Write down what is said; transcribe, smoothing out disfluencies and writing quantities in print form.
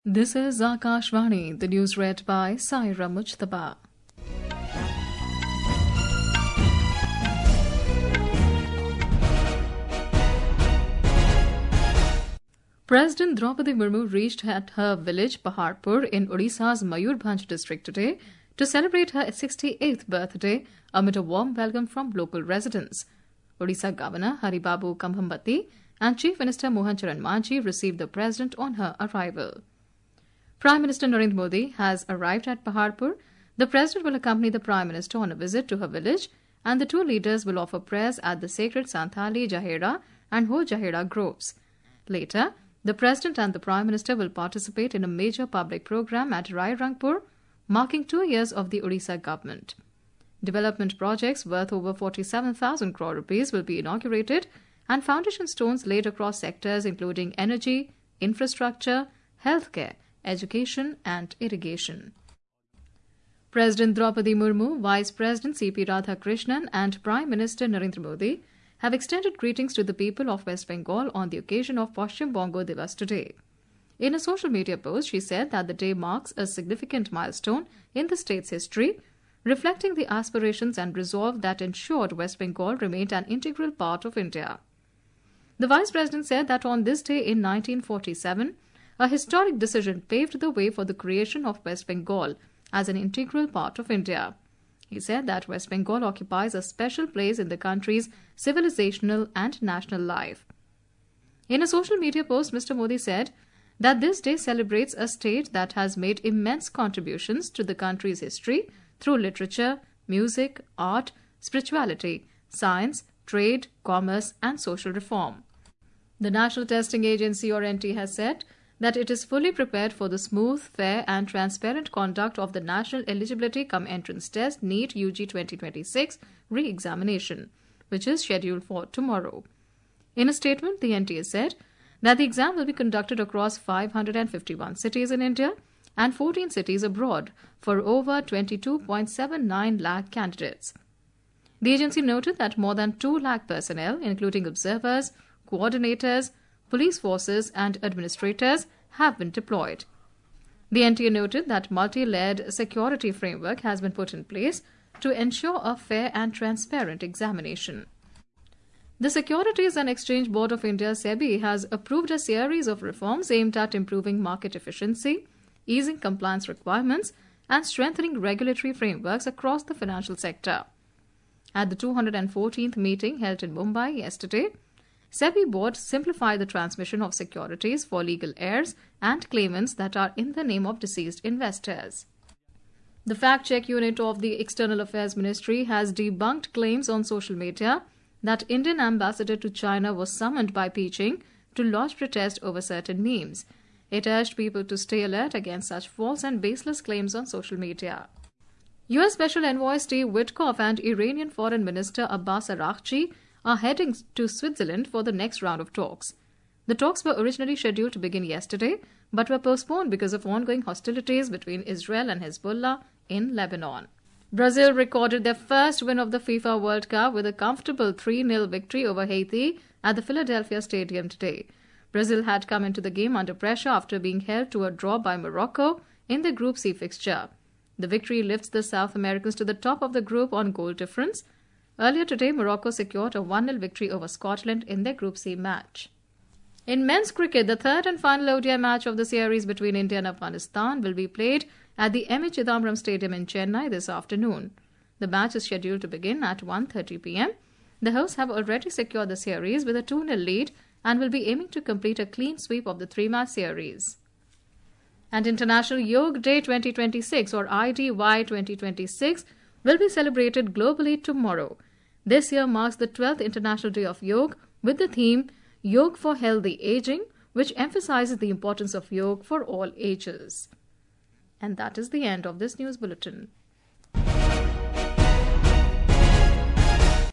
This is Akashvani, the news read by Saira Mujtaba. President Draupadi Murmu reached at her village Paharpur in Odisha's Mayurbhanj district today to celebrate her 68th birthday amid a warm welcome from local residents. Odisha Governor Haribabu Kambhambati and Chief Minister Mohan Charan Manjhi received the president on her arrival. Prime Minister Narendra Modi has arrived at Paharpur. The President will accompany the Prime Minister on a visit to her village, and the two leaders will offer prayers at the sacred Santhali Jahera and Ho Jahera groves. Later, the President and the Prime Minister will participate in a major public program at Rai Rangpur, marking 2 years of the Odisha government. Development projects worth over 47,000 crore rupees will be inaugurated, and foundation stones laid across sectors including energy, infrastructure, healthcare, education and irrigation. President Draupadi Murmu, Vice President C.P. Radhakrishnan and Prime Minister Narendra Modi have extended greetings to the people of West Bengal on the occasion of Paschim Bongo Divas today. In a social media post, she said that the day marks a significant milestone in the state's history, reflecting the aspirations and resolve that ensured West Bengal remained an integral part of India. The Vice President said that on this day in 1947, a historic decision paved the way for the creation of West Bengal as an integral part of India. He said that West Bengal occupies a special place in the country's civilizational and national life. In a social media post, Mr. Modi said that this day celebrates a state that has made immense contributions to the country's history through literature, music, art, spirituality, science, trade, commerce, and social reform. The National Testing Agency, or NT, has said that it is fully prepared for the smooth, fair and transparent conduct of the National Eligibility Cum Entrance Test NEET UG 2026 re-examination, which is scheduled for tomorrow. In a statement, the NTA said that the exam will be conducted across 551 cities in India and 14 cities abroad for over 22.79 lakh candidates. The agency noted that more than 2 lakh personnel, including observers, coordinators, police forces and administrators have been deployed. The NTA noted that multi-layered security framework has been put in place to ensure a fair and transparent examination. The Securities and Exchange Board of India SEBI has approved a series of reforms aimed at improving market efficiency, easing compliance requirements and strengthening regulatory frameworks across the financial sector. At the 214th meeting held in Mumbai yesterday, SEBI board simplified the transmission of securities for legal heirs and claimants that are in the name of deceased investors. The fact-check unit of the External Affairs Ministry has debunked claims on social media that Indian ambassador to China was summoned by Beijing to lodge protest over certain memes. It urged people to stay alert against such false and baseless claims on social media. U.S. Special Envoy Steve Witkoff and Iranian Foreign Minister Abbas Araghchi are heading to Switzerland for the next round of talks. The talks were originally scheduled to begin yesterday, but were postponed because of ongoing hostilities between Israel and Hezbollah in Lebanon. Brazil recorded their first win of the FIFA World Cup with a comfortable 3-0 victory over Haiti at the Philadelphia Stadium today. Brazil had come into the game under pressure after being held to a draw by Morocco in the Group C fixture. The victory lifts the South Americans to the top of the group on goal difference. Earlier today, Morocco secured a 1-0 victory over Scotland in their Group C match. In men's cricket, the third and final ODI match of the series between India and Afghanistan will be played at the M.A. Chidambaram Stadium in Chennai this afternoon. The match is scheduled to begin at 1:30 p.m. The hosts have already secured the series with a 2-0 lead and will be aiming to complete a clean sweep of the 3-match series. And International Yoga Day 2026, or IDY 2026, will be celebrated globally tomorrow. This year marks the 12th International Day of Yoga with the theme Yoga for Healthy Aging, which emphasizes the importance of yoga for all ages. And that is the end of this news bulletin.